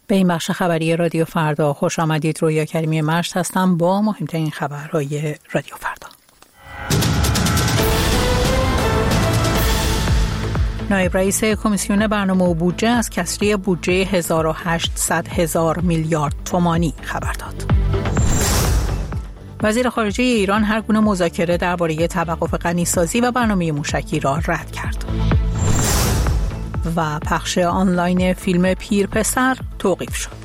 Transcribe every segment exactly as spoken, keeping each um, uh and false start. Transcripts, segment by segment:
به این بخش خبری رادیو فردا خوش آمدید. رویا کریمی مشت هستم با مهمترین خبرهای رادیو فردا. نایب رئیس کمیسیون برنامه و بودجه از کسری بودجه هزار و هشتصد هزار میلیارد تومانی خبر داد. وزیر خارجه ایران هر گونه مذاکره درباره توقف غنیسازی و برنامه موشکی را رد کرد. و پخش آنلاین فیلم پیر پسر توقیف شد.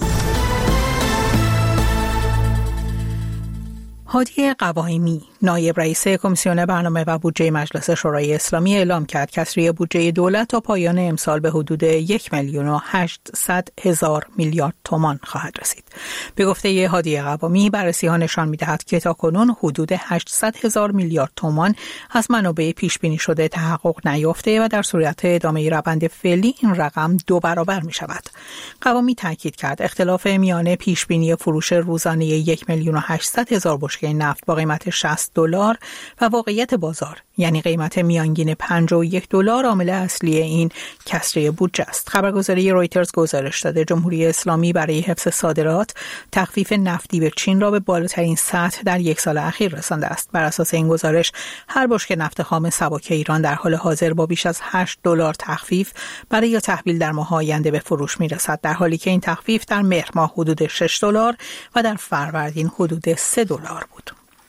هادی قوایمی نایب رئیس کمیسیون برنامه و بودجه مجلس شورای اسلامی اعلام کرد کسری بودجه دولت تا پایان امسال به حدود یک میلیون و هشتصد هزار میلیارد تومان خواهد رسید. به گفته هادی قوایمی بررسی‌ها نشان می‌دهد که تاکنون حدود هشتصد هزار میلیارد تومان از منابع پیش بینی شده تحقق نیافته و در صورت ادامه روند فعلی این رقم دو برابر می‌شود. قوایمی تاکید کرد اختلاف میان پیش بینی فروش روزانه یک میلیون و هشتصد هزار بشکه نفت با قیمت شصت دلار و واقعیت بازار یعنی قیمت میانگین پنجاه و یک دلار عامل اصلی این کسری بودجه است. خبرگزاری رویترز گزارش داده جمهوری اسلامی برای حفظ صادرات تخفیف نفتی به چین را به بالاترین سطح در یک سال اخیر رسانده است. بر اساس این گزارش هر بشکه نفت خام سبک ایران در حال حاضر با بیش از هشت دلار تخفیف برای تحویل در ماه آینده به فروش میرسد، در حالی که این تخفیف در مهر ماه حدود شش دلار و در فروردین حدود سه دلار بود.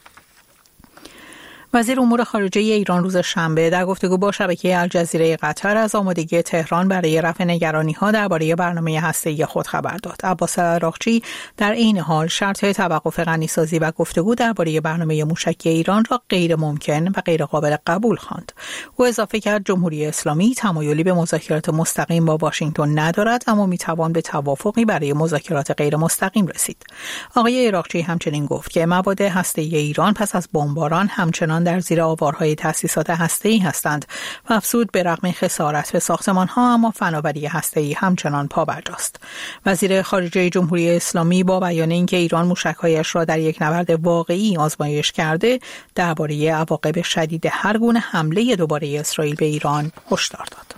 وزیر امور خارجه ایران روز شنبه در گفتگو با شبکه الجزیره قطر از آمادگی تهران برای رفع نگرانی‌ها درباره برنامه هسته‌ای خود خبر داد. عباس عراقچی در عین حال شرط توقف غنیسازی و گفتگو درباره برنامه موشکی ایران را غیر ممکن و غیر قابل قبول خواند. او اضافه کرد جمهوری اسلامی تمایلی به مذاکرات مستقیم با واشنگتن ندارد، اما می‌توان به توافقی برای مذاکرات غیر مستقیم رسید. آقای عراقچی همچنین گفت که مواد هسته‌ای ایران پس از بمباران همچنان در زیر آوارهای تأسیسات هسته‌ای هستند و افزود به رغم خسارت به ساختمان‌ها اما فناوری هسته‌ای همچنان پابرجاست. وزیر خارجه جمهوری اسلامی با بیان اینکه ایران موشک‌هایش را در یک نبرد واقعی آزمایش کرده درباره عواقب شدید هر گونه حمله دوباره اسرائیل به ایران هشدار داد.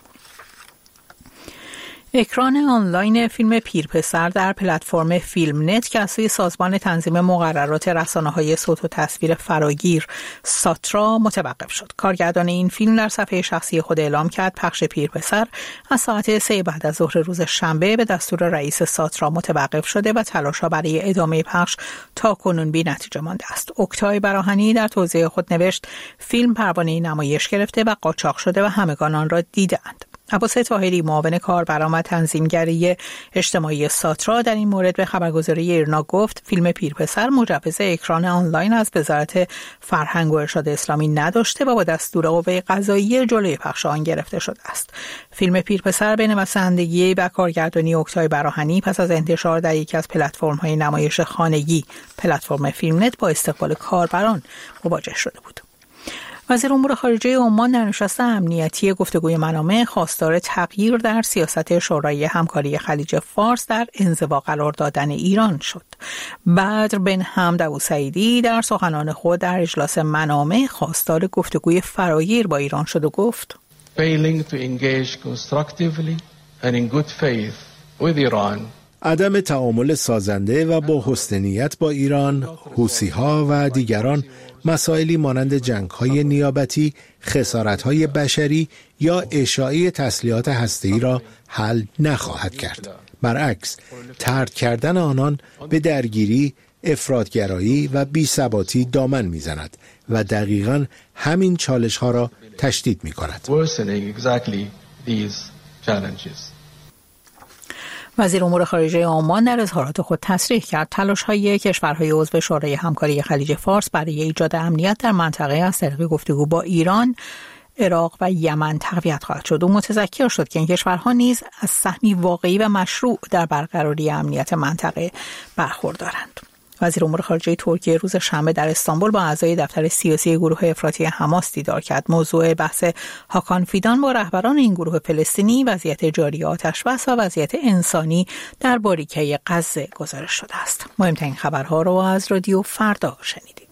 اکران آنلاین فیلم پیر پسر در پلتفرم فیلم نت که از سوی سازمان تنظیم مقررات رسانه‌های صوت و تصویر فراگیر ساترا متوقف شد. کارگردان این فیلم در صفحه شخصی خود اعلام کرد پخش پیر پسر از ساعت سه بعد از ظهر روز شنبه به دستور رئیس ساترا متوقف شده و تلاش‌ها برای ادامه پخش تا کنون بی نتیجه مانده است. اکتای براهنی در توضیح خود نوشت فیلم پروانه نمایش گرفته و قاچاق شده و همگان آن را دیدند. عباس طاهری معاون کاربران و تنظیمگری اجتماعی ساترا در این مورد به خبرگزاری ایرنا گفت فیلم پیرپسر مجوز اکران آنلاین از وزارت فرهنگ و ارشاد اسلامی نداشته و با دستور قوه قضاییه جلوی پخش آن گرفته شده است. فیلم پیرپسر به نویسندگی و کارگردانی اکتای براهنی پس از انتشار در یکی از پلتفرم‌های نمایش خانگی پلتفرم فیلم نت با استقبال کاربران مواجه شده بود. وزیر امور خارجه عمان در نشست امنیتی گفتگوی منامه خواستار تغییر در سیاست شورای همکاری خلیج فارس در انزوا قرار دادن ایران شد. بدر بن حمد ابوسعیدی در سخنان خود در اجلاس منامه خواستار گفتگوی فراگیر با ایران شد و گفت Failing to engage constructively and in good faith with Iran عدم تعامل سازنده و با حسن نیت با ایران، حوثی‌ها و دیگران مسائلی مانند جنگ‌های نیابتی، خسارت‌های بشری یا اشاعه تسلیحات هسته‌ای را حل نخواهد کرد. برعکس، طرد کردن آنان به درگیری، افراط‌گرایی و بی‌ثباتی دامن می‌زند و دقیقاً همین چالش‌ها را تشدید می‌کند. وزیر امور خارجه عمان در اظهارات خود تصریح کرد تلاش‌های کشورهای عضو شورای همکاری خلیج فارس برای ایجاد امنیت در منطقه از طریق گفتگو با ایران، عراق و یمن تقویت خواهد شد. او متذکر شد که این کشورها نیز از سهمی واقعی و مشروع در برقراری امنیت منطقه برخوردارند. وزیر امور خارجه ترکیه روز شنبه در استانبول با اعضای دفتر سیاسی گروه افراطی حماس دیدار کرد. موضوع بحث هاکان فیدان با رهبران این گروه فلسطینی وضعیت جاری آتش‌بس و وضعیت انسانی در باریکه غزه گزارش شده است. مهمترین خبرها را از رادیو فردا شنیدید.